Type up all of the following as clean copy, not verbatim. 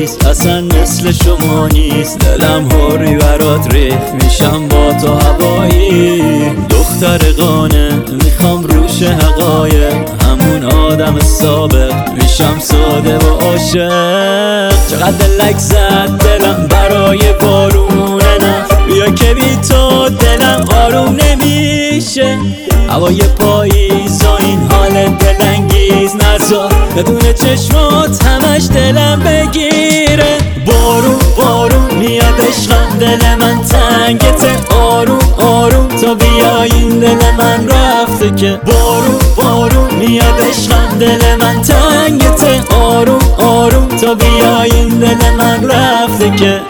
نیست، اصلا مثل شما نیست. دلم هوری برات ریخ میشم با تو هوایی. دختر قانه میخوام روش حقایق، همون آدم سابق میشم ساده و عاشق. چقدر دلک زد دلم برای بارونه، نه بیا که بی تو دلم آروم نمیشه. هوای پاییز و این حال دلانگیز نذار بدون چشمات همش دلم بگیره. بارون بارون میاد عشقم دل من تنگته، آروم آروم تا بیاین دل من رفته که. بارون بارون میاد عشقم دل من تنگته، آروم آروم تا بیاین دل من رفته که.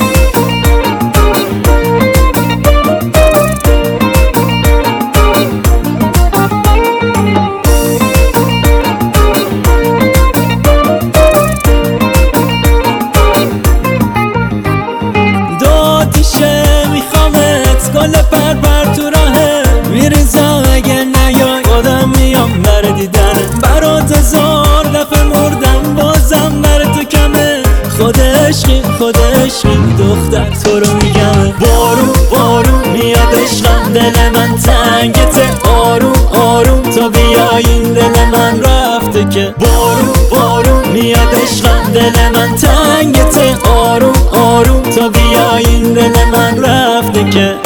گل پر تو راهه میریزم اگه نیای، خودم میام بر دیدنه. برات هزار دفعه مردم بازم بر تو کمه. خود عشقی دختر تو رو میگم. بارون بارون میاد عشقم دل من تنگته، آروم آروم تا بیاین دل من رفته که. بارون بارون میاد عشقم دل من تنگته، آروم آروم تا بیاین دل من رفته که.